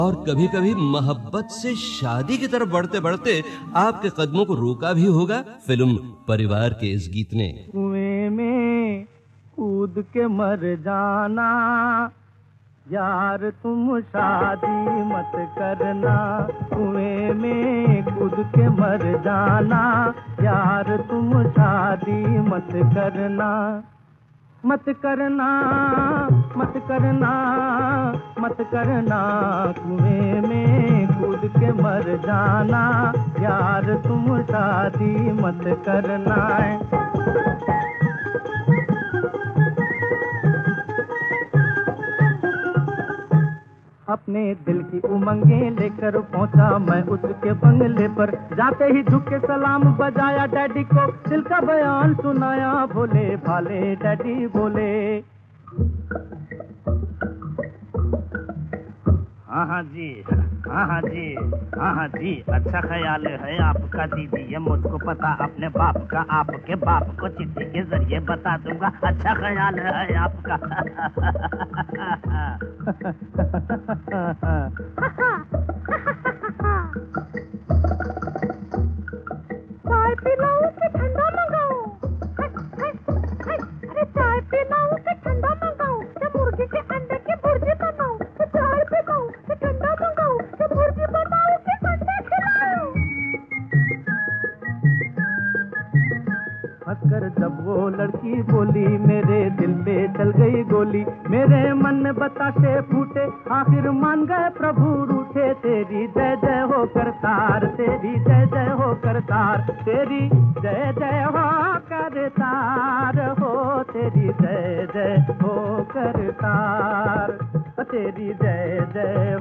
और कभी कभी मोहब्बत से शादी की तरफ बढ़ते बढ़ते आपके कदमों को रोका भी होगा फिल्म परिवार के इस गीत ने। कुएं में कूद के मर जाना यार तुम शादी मत करना, कुएं में कूद के मर जाना यार तुम शादी मत करना। मत करना मत करना मत करना, कुएं में कूद के मर जाना यार तुम शादी मत करना। अपने दिल की उमंगे लेकर पहुंचा मैं उसके बंगले पर, जाते ही झुक के सलाम बजाया डैडी को, दिल का बयान सुनाया भोले भाले डैडी बोले। हाँ जी, हाँ जी, हाँ जी, अच्छा ख्याल है आपका दीदी, ये मुझको पता अपने बाप का, आपके बाप को चिट्ठी के जरिए बता दूंगा। अच्छा ख्याल है आपका। चाय पिलाऊं कि ठंडा मंगाऊं? अरे चाय पिलाऊं कि ठंडा मंगाऊं? क्या मुर्गी के अंडे की भुर्जी बनाऊं? चाय पिलाऊं कि ठंडा मंगाऊं? क्या भुर्जी बनाऊं कि अंडे खिलाऊं? हंसकर जब वो लड़की बोली मेरे दिल पे चल गई गोली, मेरे मन में बतासे फूटे आखिर मान गए प्रभु रूठे। तेरी जय जय हो करतार, तेरी जय जय हो करतार, तेरी जय जय हो करतार हो, तेरी जय जय हो करतार, तेरी जय जय